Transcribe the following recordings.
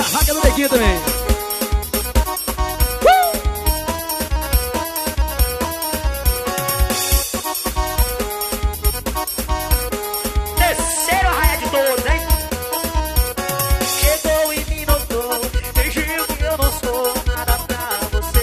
barraca do Neguinho também. Terceiro arraia de todos, hein? Chegou e me notou, fingiu que eu não sou nada pra você.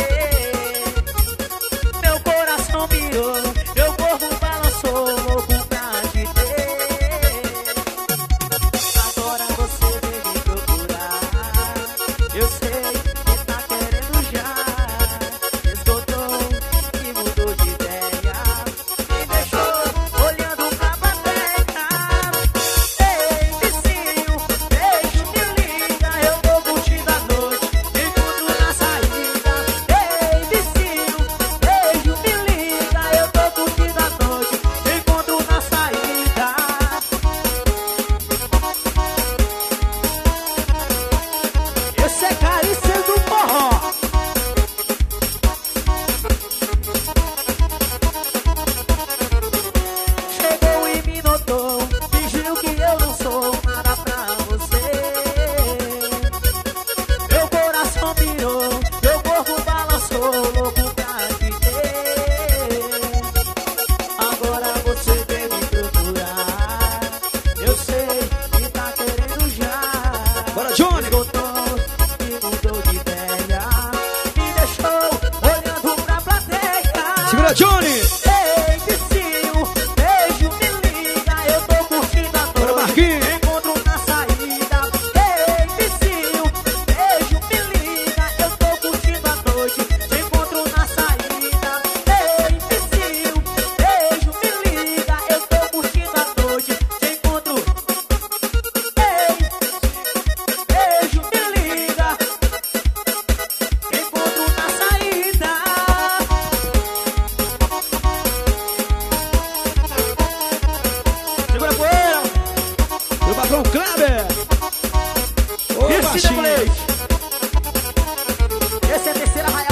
Meu coração mirou, meu corpo balançou, louco pra te ter. Agora você vem me procurar, eu sei que tá querendo já. Esgotou e mudou de ideia, me deixou olhando pra plateia. Ei, vizinho, beijo, me liga, eu tô curtindo a noite, me encontro na saída. Ei, vizinho, beijo, me liga, eu tô curtindo a noite, me encontro na saída. Esse é Carícias do Forró. Chegou e me notou, fingiu que eu não sou nada pra você. Meu coração pirou, meu corpo balançou, louco pra te ter. Agora você vem me procurar, eu sei que tá querendo já. Bora, Johnny! Esgotou e mudou de ideia, me deixou olhando pra plateia. Segura, Johnny! Ei, vizinho, beijo, me liga, eu tô curtindo a Bora, noite, Marquinhos! me encontro na saída. Ei, vizinho, beijo, me liga, eu tô curtindo a noite, me encontro na saída. Ei, vizinho, beijo, me liga, eu tô curtindo a noite, me encontro. Ei, beijo, me liga, me encontro na saída. Segura a poeira! Meu patrão Kleber! Ô, Esse baixinho! é a terceira raia